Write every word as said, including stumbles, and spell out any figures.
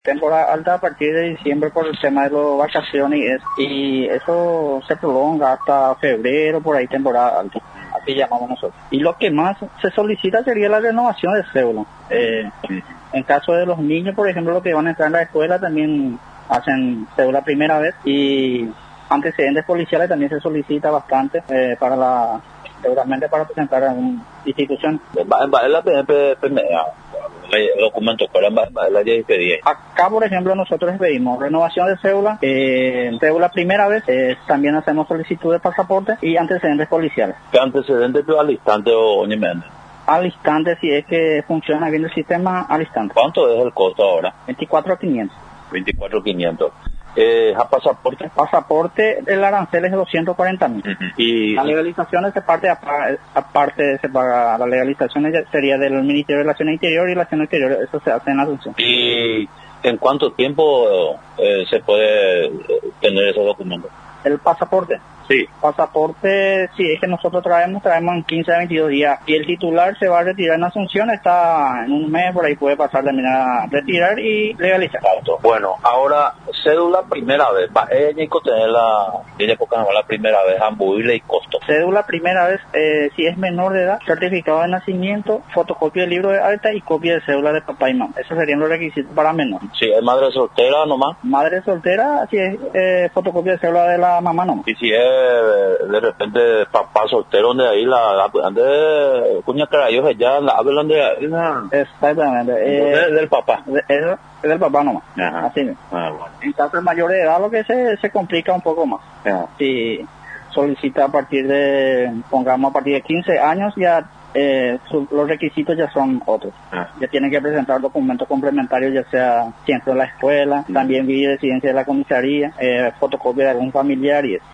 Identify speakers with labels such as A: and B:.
A: Temporada alta a partir de diciembre por el tema de las vacaciones y, es, y eso se prolonga hasta febrero, por ahí temporada alta, así llamamos nosotros. Y lo que más se solicita sería la renovación de cédula. Eh, en caso de los niños, por ejemplo, los que van a entrar en la escuela también hacen cédula primera vez, y antecedentes policiales también se solicita bastante eh, para la seguramente para presentar a una institución.
B: Documentos para la expedir.
A: Acá, por ejemplo, nosotros pedimos renovación de cédula, eh, cédula primera vez, eh, también hacemos solicitud de pasaporte y antecedentes policiales.
B: ¿Qué antecedentes tú al instante o Ñemende?
A: Al instante, si es que funciona bien el sistema, al instante.
B: ¿Cuánto es el costo ahora?
A: veinticuatro mil quinientos.
B: veinticuatro mil quinientos. Eh, ¿A pasaporte?
A: Pasaporte, el arancel es de doscientos cuarenta mil. Uh-huh. Y la legalización se parte, aparte se paga, la legalización sería del Ministerio de Relaciones Interior y Relaciones Exteriores, eso se hace en Asunción.
B: ¿Y en cuánto tiempo eh, se puede tener esos documentos?
A: El pasaporte.
B: Sí.
A: Pasaporte, sí, es que nosotros traemos, traemos en quince a veintidós días. Y el titular se va a retirar en Asunción, está en un mes, por ahí puede pasar también a retirar y legalizar.
B: Bueno, ahora, cédula primera vez, va ella y tener la, ella porque no la primera vez, ambuile y costo.
A: Cédula primera vez, eh, si es menor de edad, certificado de nacimiento, fotocopia del libro de alta y copia de cédula de papá y mamá. Esos serían los requisitos para menor.
B: Sí, es madre soltera nomás.
A: Madre soltera, si es eh, fotocopia de cédula de la mamá nomás.
B: Y si es de repente papá soltero, donde ahí la, la antes cuña carayos ya la hablan de la,
A: exactamente eh,
B: de, del papá
A: de, es, es del papá nomás.
B: Ajá.
A: Así mismo.
B: Ah, bueno.
A: En caso de mayor de edad lo que se, se complica un poco más.
B: Ajá.
A: Si solicita a partir de, pongamos a partir de quince años, ya eh, su, los requisitos ya son otros.
B: Ah.
A: Ya tienen que presentar documentos complementarios, ya sea centro de la escuela, mm. también residencia de la comisaría, eh, fotocopia de algún familiar y eso.